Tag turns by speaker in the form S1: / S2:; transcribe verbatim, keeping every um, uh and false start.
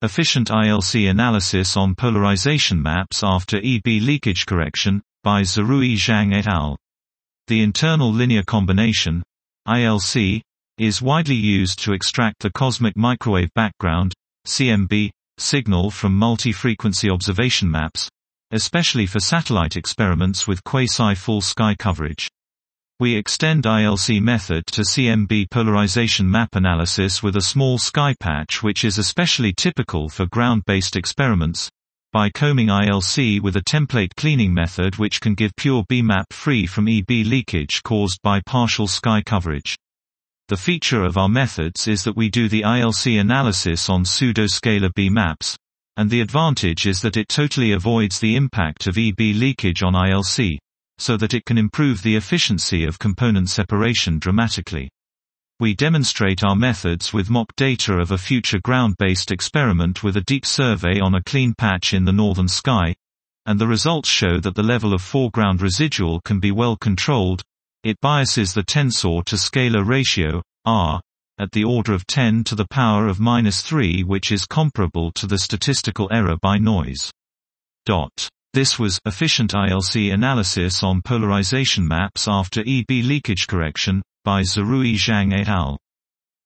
S1: Efficient I L C Analysis on Polarization Maps After E B Leakage Correction, by Zerui Zhang et al. The internal linear combination, I L C, is widely used to extract the cosmic microwave background, C M B, signal from multi-frequency observation maps, especially for satellite experiments with quasi-full sky coverage. We extend I L C method to C M B polarization map analysis with a small sky patch, which is especially typical for ground-based experiments, by combing I L C with a template cleaning method which can give pure B map free from E B leakage caused by partial sky coverage. The feature of our methods is that we do the I L C analysis on pseudo-scalar B maps, and the advantage is that it totally avoids the impact of E B leakage on I L C, so that it can improve the efficiency of component separation dramatically. We demonstrate our methods with mock data of a future ground-based experiment with a deep survey on a clean patch in the northern sky, and the results show that the level of foreground residual can be well controlled. It biases the tensor to scalar ratio, R, at the order of ten to the power of minus three, which is comparable to the statistical error by noise. Dot. This was Efficient I L C Analysis on Polarization Maps After E B Leakage Correction, by Zerui Zhang et al.